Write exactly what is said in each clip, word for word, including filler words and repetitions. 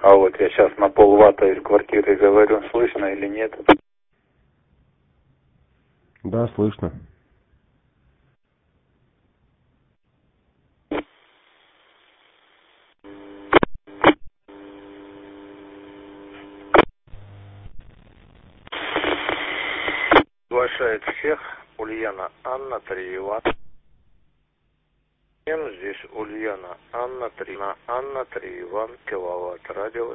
А вот я сейчас на полватта из квартиры говорю, слышно или нет? Да, слышно. Приглашает всех Ульяна Анна Триева. Здесь Ульяна Анна Триева. Анна Триева, киловатт. Радио.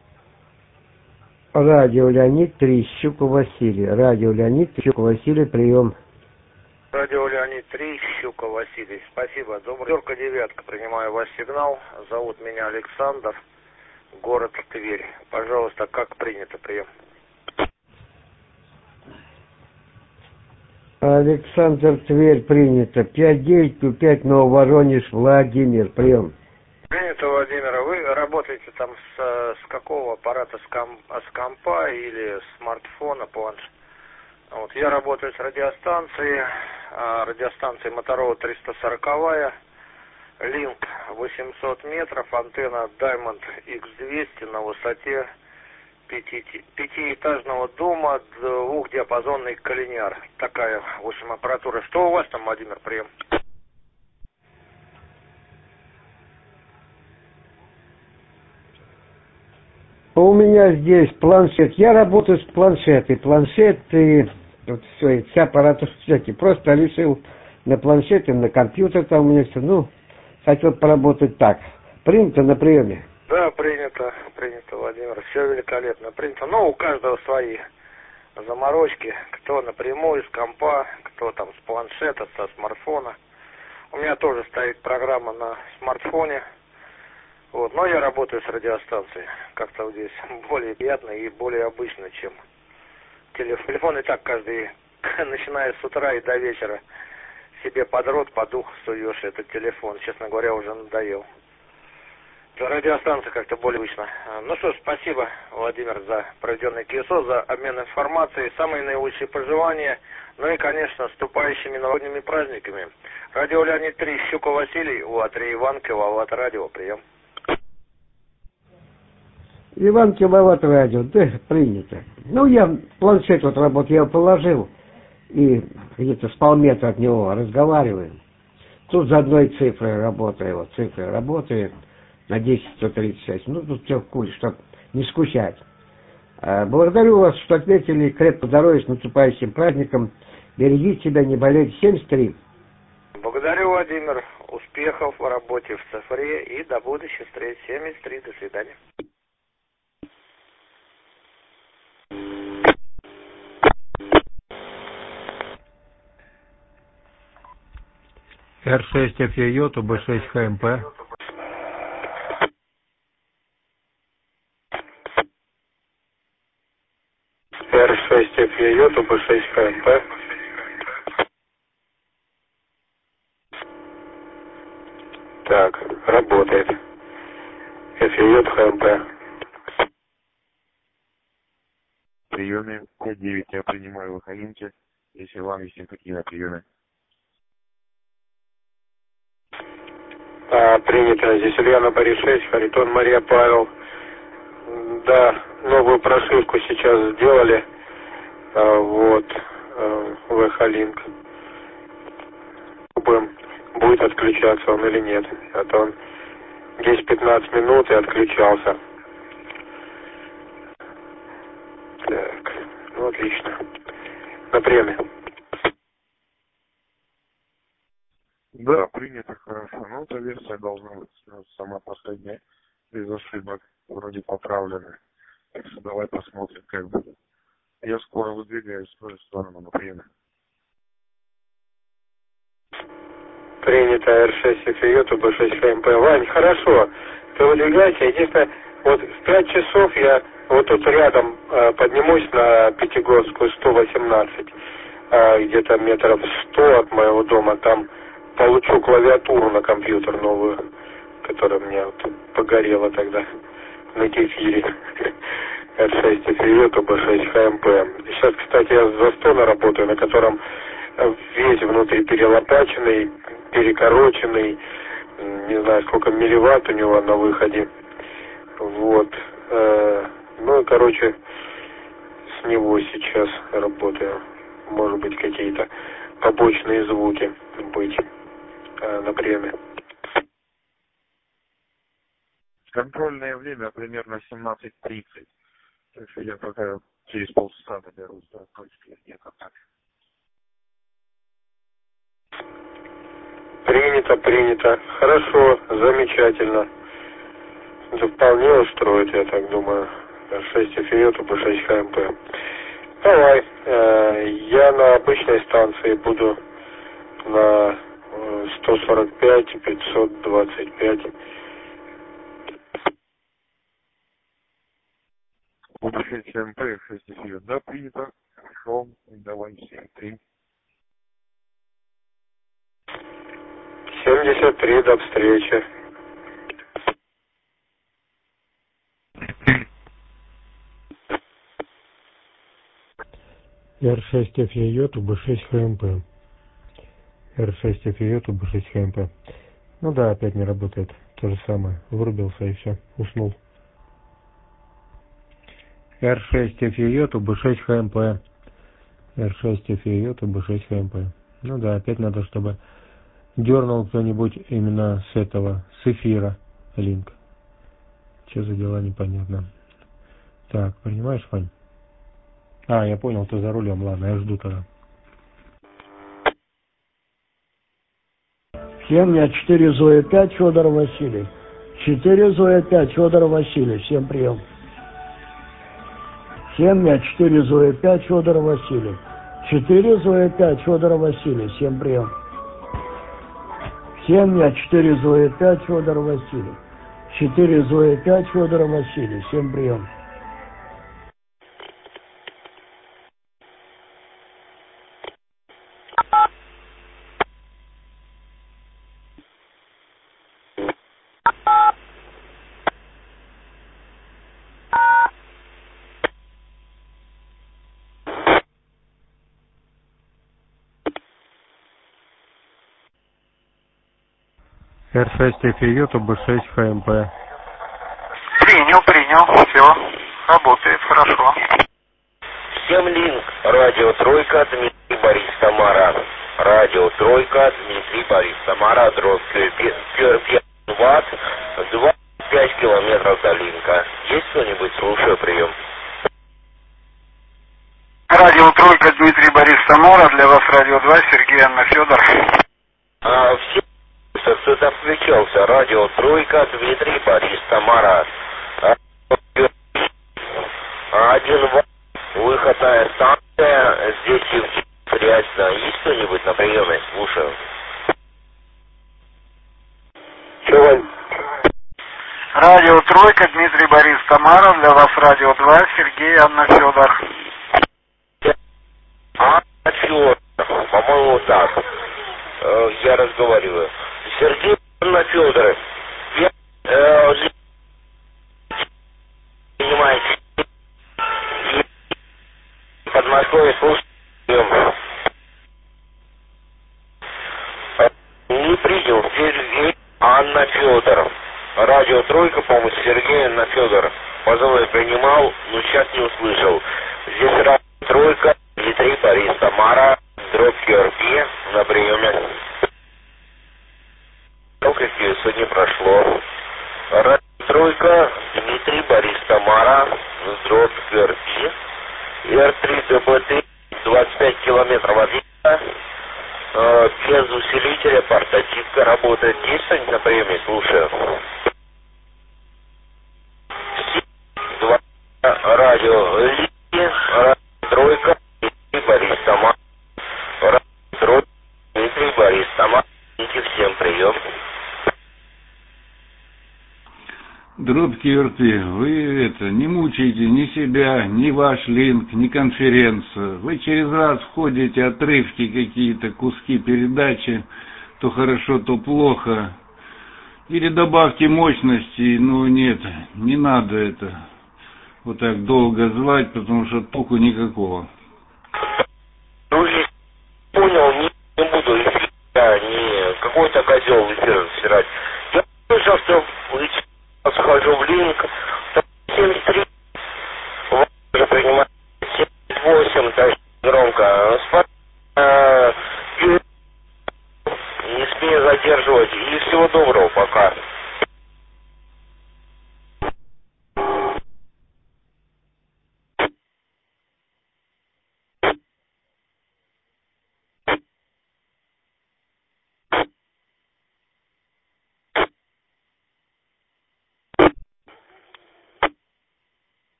Радио Леонид три, Щука Василий. Радио Леонид три, Щука Василий, прием. Радио Леонид три, Щука Василий. Спасибо. Добрый. Терка девятка. Принимаю ваш сигнал. Зовут меня Александр. Город Тверь. Пожалуйста, как принято прием? Александр, Тверь, принято. пять девять пять Нововоронеж, Владимир, прием. Принято, Владимир. Вы работаете там с, с какого аппарата? С, ком, с компа или смартфона, планш? Вот, я работаю с радиостанцией. Радиостанция Моторола триста сороковая. Линк восемьсот метров. Антенна Diamond икс двести на высоте пяти, пятиэтажного дома, двухдиапазонный коллинар. Такая, в общем, аппаратура. Что у вас там, Владимир, прием? У меня здесь планшет. Я работаю с планшетой. Планшет и вот все, вся аппаратура, всякие. Просто решил на планшете, на компьютер там у меня все. Ну, хотел поработать так. Принято на приеме? Да, принято, принято, Владимир. Все великолепно. Принято. Но у каждого свои заморочки. Кто напрямую с компа, кто там с планшета, со смартфона. У меня тоже стоит программа на смартфоне. Вот, но я работаю с радиостанцией. Как-то здесь более приятно и более обычно, чем телефон. Телефон и так каждый, начиная с утра и до вечера, себе под рот, под ухо суешь этот телефон. Честно говоря, уже надоел. Радиостанция как-то более обычно. Ну что ж, спасибо, Владимир, за проведенный КСО, за обмен информацией, самые наилучшие пожелания. Ну и, конечно, с наступающими новогодними праздниками. Радио Леонид три, Щука Василий, УА-три Иван, киловатт радио, прием. Иван, киловатт радио, да, принято. Ну, я планшет вот работаю, я его положил, и где-то с полметра от него разговариваю. Тут за одной цифрой работаю, вот цифрой работаю, на десять сто тридцать шесть. Ну, тут все в куле, чтобы не скучать. А, благодарю вас, что ответили. Крепко здоровья, с наступающим праздником. Берегите себя, не болейте. семьдесят три. Благодарю, Владимир. Успехов в работе в цифре и до будущих встреч. семьдесят три. До свидания. эр шесть эф е ю, бэ шесть ха эм пэ. эр шесть эф е ю, бэ шесть ха эм пэ. Так, работает. эф е ю, ха эм пэ. Приеме пять девять, я принимаю выходинки, если вам есть какие на приеме. А, принято. Здесь Ульяна Борис шесть, Харитон Мария Павел. Да, новую прошивку сейчас сделали. А, вот, а, ВХ-линк. Будет отключаться он или нет. А то он десять-пятнадцать минут и отключался. Так, ну отлично. На приеме. Да, принято, хорошо. Ну, эта версия должна быть ну, сама последняя, без ошибок, вроде поправленная. Так что давай посмотрим, как будет. Я скоро выдвигаюсь в твою сторону на приеме. Принято эр шесть эф е ю, бэ шесть ха эм пэ. Вань, хорошо, ты выдвигайся. Единственное, вот в пять часов я вот тут рядом э, поднимусь на Пятигорскую сто восемнадцать, э, где-то метров сто от моего дома, там получу клавиатуру на компьютер новую, которая мне вот погорела тогда на кефире. эр шесть эф е ю, бэ шесть ха эм пэ. Сейчас, кстати, я за Застона работаю, на котором весь внутри перелопаченный, перекороченный, не знаю, сколько милливатт у него на выходе. Вот. Э, ну и, короче, с него сейчас работаю. Может быть, какие-то побочные звуки быть э, на приеме. Контрольное время примерно семнадцать тридцать. Так что я пока через полчаса доберусь до точки, где-то так. Принято, принято. Хорошо, замечательно. Это вполне устроит, я так думаю. шесть эф и о, бэ шесть ха эм пэ. Давай. Э, я на обычной станции буду на э, сто сорок пять пятьсот двадцать пять. бэ шесть ха эм пэ, шесть эф и о. Да, принято. Хорошо. Давай, семь три. семьдесят три, до встречи. эр шесть эф и о, бэ шесть ха эм пэ. эр шесть эф и о, бэ шесть ха эм пэ. Ну да, опять не работает. То же самое. Вырубился и все. Уснул. эр шесть эф и о, бэ шесть ха эм пэ. эр шесть эф и о, бэ шесть ха эм пэ. Ну да, опять надо, чтобы дернул кто-нибудь именно с этого, с эфира линк. Что за дела, непонятно. Так, понимаешь, Вань? А, я понял, ты за рулем. Ладно, я жду тогда. семь четыре Зоя пять, Федор Василий. четыре Зоя пять, Федор Василий. Всем прием. семь четыре Зоя пять, Федор Василий. четыре Зоя пять, Федор Василий. Всем прием. семь четыре Зоя пять, Федор Василий. четыре Зоя пять, Федор Василий. Всем прием. эр шесть эф и о, бэ шесть ха эм пэ. Принял, принял, все, работает хорошо. Всем линк. Радио Тройка, Дмитрий Борис Самара. Радио Тройка, Дмитрий Борис Самара, дробь пять ватт, двадцать пять километров до линка. Есть кто-нибудь? Слушаю, прием. Радио Тройка, Дмитрий Борис Самара, для вас Радио два, Сергей Анна Федор. А, все, кто-то включался. Радио Тройка, Дмитрий Борис Самара. Один ватт. Выходная станция, здесь Евгений Фрязина. Есть кто-нибудь на приеме? Слушаю. Че, Вань? Радио Тройка, Дмитрий Борис Самара, для вас Радио два, Сергей Анна Федор. Анна Федор, по-моему, так. Э, я разговариваю. Сергей Анна Федор. Я, э, понимаете, Подмосковье, слушаем. Не принял. Сергей Анна Федор. Радио Тройка, по-моему, Сергей Анна Федор. Позывной принимал, но сейчас не услышал. Здесь Радио Тройка, Дмитрий Борис Самара, дробь Георгий на приеме. Какие сегодня прошло. Радио Тройка, Дмитрий Борис Самара, дробь Георгий. эр три дэ бэ тэ, двадцать пять километров от линка, э, без усилителя, портативка работает. Есть что-нибудь на приеме? Слушаю. два радио Линки, радио Тройка, Дмитрий Борис Самара, радио Тройка, Дмитрий Борис Самара, всем прием. Дробь КРТ, вы это, не мучайте ни себя, ни ваш линк, ни конференцию. Вы через раз входите, отрывки какие-то, куски передачи, то хорошо, то плохо. Или добавьте мощности, но нет, не надо это вот так долго звать, потому что толку никакого. Ну, если понял, не, не буду эфир, не какой-то козел эфир стирать. Я слышал, что вы схожу в линк, семьдесят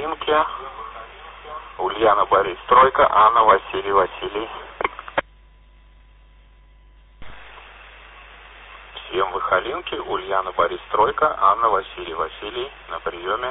Халинке. Ульяна Борис Тройка, Анна Василий Василий. Всем вы Халинки, Ульяна Борис Тройка, Анна Василий Василий на приеме.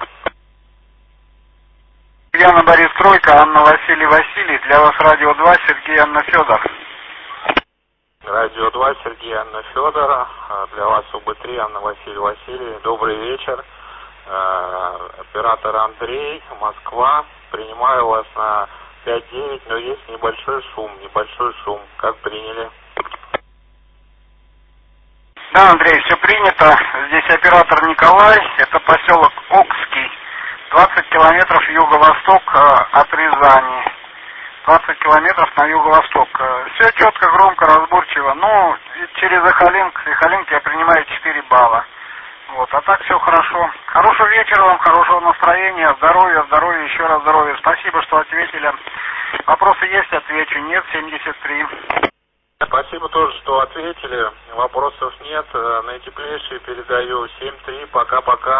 Ульяна Борис Тройка, Анна Василий Василий. Для вас радио два, Сергей Анна Федор. Радио два, Сергей Анна Федор. Для вас У Б три, Анна Василий Василий. Добрый вечер. Оператор Андрей, Москва. Принимаю вас на пять девять, но есть небольшой шум, небольшой шум. Как приняли? Да, Андрей, все принято. Здесь оператор Николай. Это поселок Окский. двадцать километров юго-восток от Рязани. двадцать километров на юго-восток. Все четко, громко, разборчиво. Ну, через Эхолинк. Эхолинк я принимаю четыре балла. Вот, а так все хорошо. Хорошего вечера вам, хорошего настроения, здоровья, здоровья, еще раз здоровья. Спасибо, что ответили. Вопросы есть, отвечу. Нет, семьдесят три. Спасибо тоже, что ответили. Вопросов нет. Наитеплейшие передаю. семь три. Пока-пока.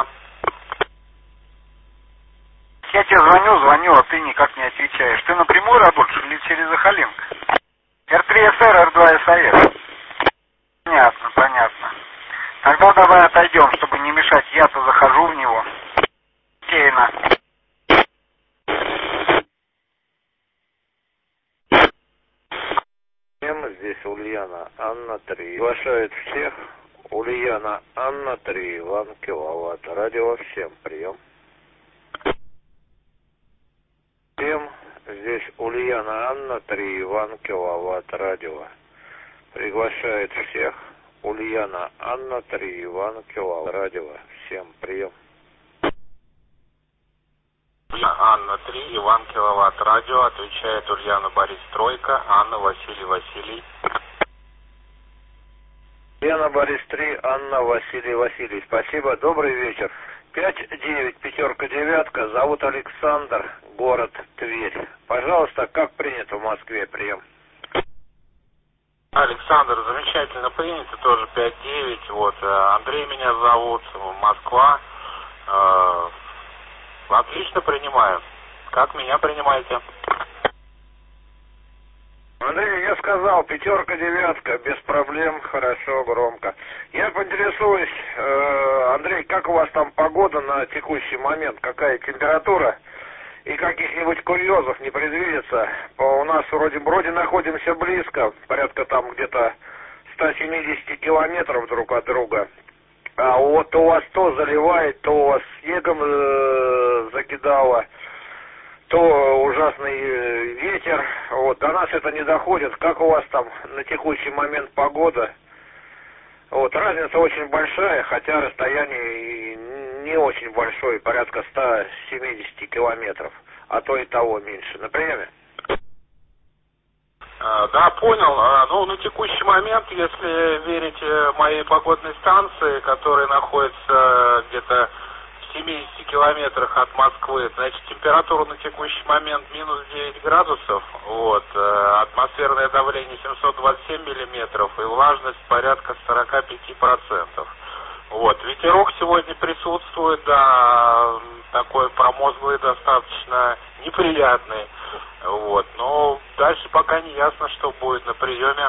Я тебе звоню, звоню, а ты никак не отвечаешь. Ты напрямую работаешь или через Эхолинк? Р три С Р, Р два С А С. Понятно, понятно. Тогда давай отойдем, чтобы не мешать. Я-то захожу в него. Кейна. Здесь Ульяна, Анна три. Приглашает всех. Ульяна, Анна три. Иван Киловатт. Радио всем. Прием. Всем. Здесь Ульяна, Анна три. Иван Киловатт. Радио. Приглашает всех. Ульяна, Анна три. Иван Киловатт. Радио. Всем. Прием. Анна три, Иван Киловатт, радио, отвечает Ульяна Борис Тройка, Анна Василий Василий. Ульяна Борис три, Анна Василий Василий. Спасибо, добрый вечер. пять девять, пятерка, девятка, зовут Александр, город Тверь. Пожалуйста, как принято в Москве прием? Александр, замечательно принято, тоже пять девять, вот, Андрей меня зовут, Москва. Отлично принимаю. Как меня принимаете? Андрей, я сказал, пятерка, девятка, без проблем, хорошо, громко. Я поинтересуюсь, э, Андрей, как у вас там погода на текущий момент, какая температура и каких-нибудь курьезов не предвидится? У нас вроде вроде находимся близко, порядка там где-то ста семидесяти километров друг от друга. А вот у вас то заливает, то у вас снегом э, закидало, то ужасный э, ветер. Вот, до нас это не доходит. Как у вас там на текущий момент погода? Вот, разница очень большая, хотя расстояние и не очень большое, порядка ста семидесяти километров, а то и того меньше. На приеме? Да, понял. Ну, на текущий момент, если верить моей погодной станции, которая находится где-то в семидесяти километрах от Москвы, значит, температура на текущий момент минус девять градусов, вот, атмосферное давление семьсот двадцать семь миллиметров и влажность порядка сорок пять процентов. Вот, ветерок сегодня присутствует, да, такой промозглый, достаточно неприятный. Вот, но дальше пока не ясно, что будет на приеме.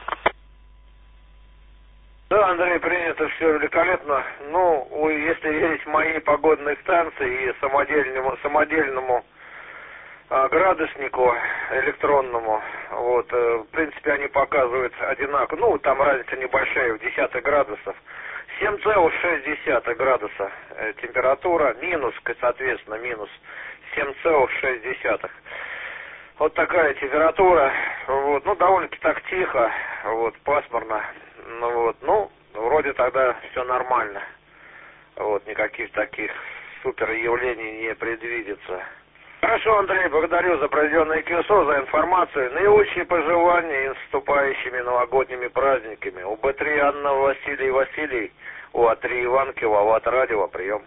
Да, Андрей, принято, все великолепно. Ну, если верить моей погодной станции и самодельному, самодельному а, градуснику электронному, вот, э, в принципе, они показывают одинаково. Ну, там разница небольшая, в десятых градусов. семь целых шесть десятых градуса э, температура, минус, соответственно, минус семь целых шесть десятых. Вот такая температура, вот, ну, довольно-таки так тихо, вот, пасмурно, ну, вот, ну, вроде тогда все нормально, вот, никаких таких супер явлений не предвидится. Хорошо, Андрей, благодарю за проведенное КСО, за информацию, наилучшие пожелания и с наступающими новогодними праздниками. У Б три Анна Василий Василий, У А три Иван Киловатт, радио, прием.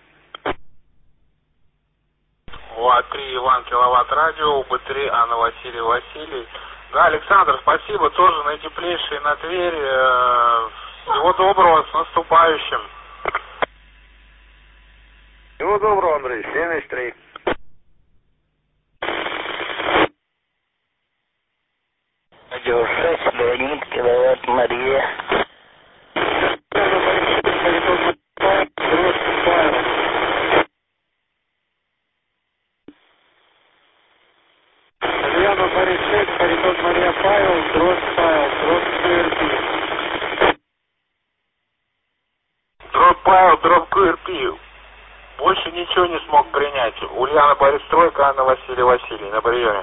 У А три Иван Киловатт, радио, У Б три Анна Василий Василий. Да, Александр, спасибо, тоже наитеплейшие на Тверь. Всего доброго, с наступающим. Всего доброго, Андрей, семьдесят три. Радио шесть, Леонид, киловатт, Мария. Ульяна Борис шесть, Харитон Мария Павел, Дрозд Павел, Дрозд КРП. Дрозд Павел, Дрозд КРП. Больше ничего не смог принять. Ульяна Борис Тройка, Анна Василий Василий на приеме.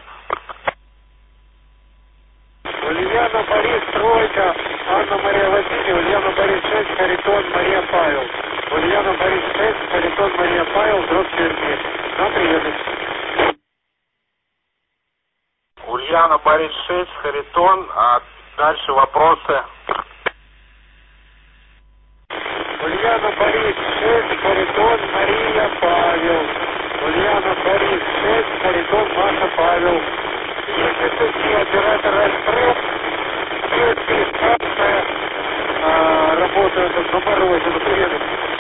Ульяна Борис Тройка, Анна Мария Василий, Ульяна Борис шесть, Харитон Мария Павел. Ульяна Борис шесть, Харитон Мария Павел, Дрозд КРП. На приеме. Ульяна Борис шесть, Харитон, а дальше вопросы. Ульяна Борис шесть, Харитон Мария Павел. Ульяна Борис шесть, Харитон Маша Павел. Если ты оператор Альфред, светская станция, а, работает в Запорожье, на приеме.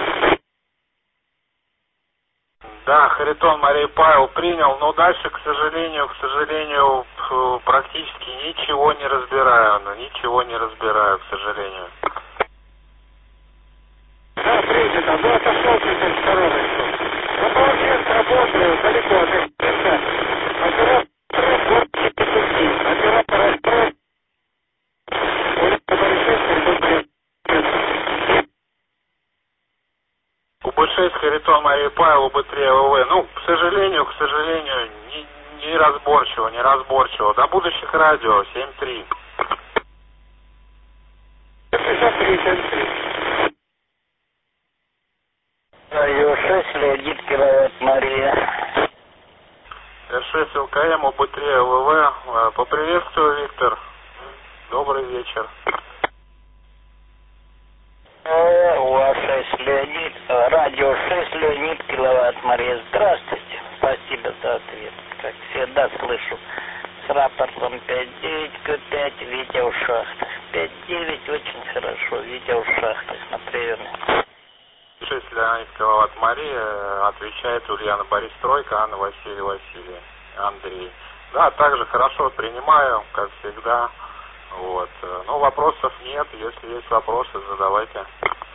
Да, Харитон Мария Павел принял, но дальше, к сожалению, к сожалению, практически ничего не разбираю, ничего не разбираю, к сожалению. Да, принято, ну отошел теперь в стороночку. Ну, молодец, работаю, далеко от эксперта. Оператор Альфред, оператор Альфред. УБ шесть, Харитон Мария Павел, УБ три, АВВ. Ну, к сожалению, к сожалению, не, не разборчиво, не разборчиво. До будущих радио, семь три. шестьдесят три, семь три. Радио шесть, Леонид, киловатт, Мария. эр шесть ЛКМ, УБ три, АВВ. Поприветствую, Виктор. Добрый вечер. УАЗ шесть, Леонид, радио шесть, Леонид, киловатт, Мария. Здравствуйте. Спасибо за ответ. Как всегда слышу с рапортом пять девять К пять, Витя в шахтах. пять девять, очень хорошо, Витя в шахтах на приеме. шесть Леонид, киловатт, Мария. Отвечает Ульяна Борис Тройка, Анна Василий Василий, Андрей. Да, также хорошо принимаю, как всегда. Вот. Ну, вопросов нет. Если есть вопросы, задавайте.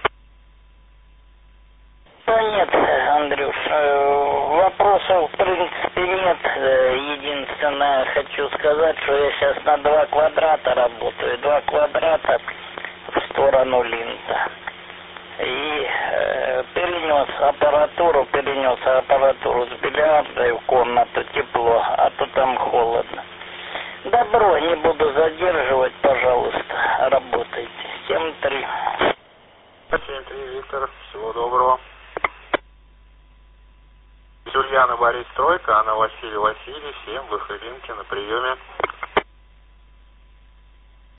Да нет, Андрюш, вопросов в принципе нет. Единственное, хочу сказать, что я сейчас на два квадрата работаю. Два квадрата в сторону Линта. И э, перенес аппаратуру, перенес аппаратуру с бильярдой в комнату, тепло, а то там холодно. Добро, не буду задерживать, пожалуйста, работайте. семь три. семь три, Виктор, всего доброго. Ульяна Борис Тройка, Анна Василий Василий, всем в Ихрилинке на приеме.